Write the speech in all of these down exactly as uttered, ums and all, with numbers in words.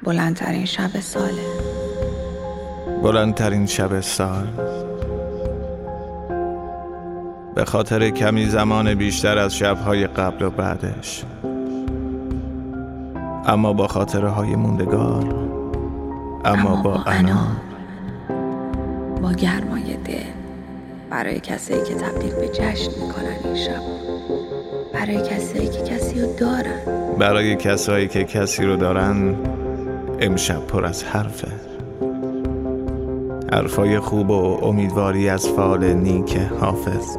بلندترین شب ساله. بلندترین شب سال، به خاطر کمی زمان بیشتر از شب‌های قبل و بعدش، اما با خاطره‌های موندگار، اما, اما با انام، با گرمای دل، برای کسایی که تبدیل به جشن میکنن این شب، برای کسایی که کسی رو دارن، برای کسایی که کسی رو دارن. امشب پر از حرفه، حرفای خوب و امیدواری از فال نیک حافظ.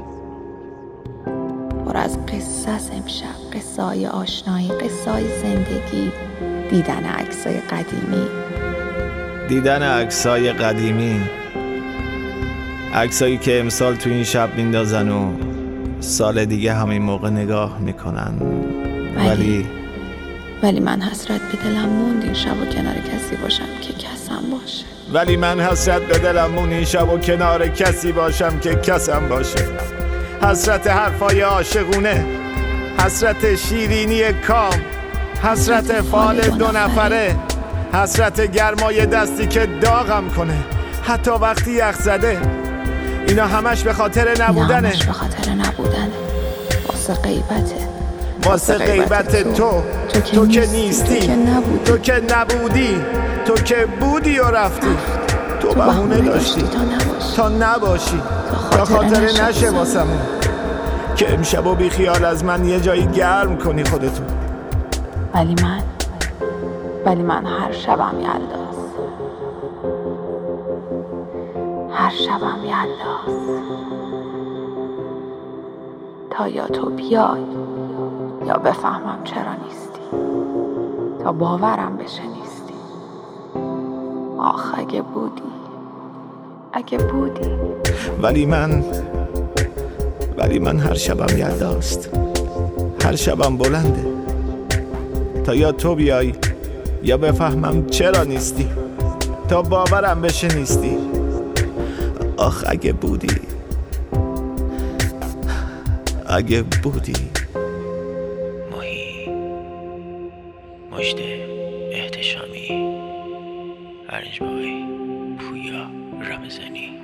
پر از قصه است امشب، قصه های آشنایی، قصه های زندگی، دیدن عکسای قدیمی دیدن عکسای قدیمی عکسایی که امسال تو این شب میندازن و سال دیگه همین موقع نگاه میکنن. ولی ولی ولی من حسرت به دلم موند این شب و کنار کسی باشم که کسم باشه. ولی من حسرت به دلم موند این شب و کنار کسی باشم که کسم باشه. حسرت حرفای عاشقونه، حسرت شیرینی کام، حسرت فال دو نفره، حسرت گرمای دستی که داغم کنه حتی وقتی یخ زده. اینا همش به خاطر نبودنه، اینا همش به خاطر نبودنه، واسه غیبته، واسه غیبت تو تو, تو که نیستی، تو که نبودی، تو که نبودی، تو که بودی و رفتی. تو بهونه داشتی تا نباشی، تا خاطر نشه واسمون که امشب و بی خیال از من یه جایی گرم کنی خودتو. ولی من ولی من هر شبم یلداست، هر شبم یلداست، تا یا تو بیای یا بفهمم چرا نیستی، تا باورم بشه نیستی. آخ اگه بودی، اگه بودی. ولی من ولی من هر شبم یلداست، هر شبم بلنده، تا یا تو بیای یا بفهمم چرا نیستی، تا باورم بشه نیستی. آخ اگه بودی، اگه بودی. ماهی مجده احتشامی، ارنج بای، پویا رمزانی.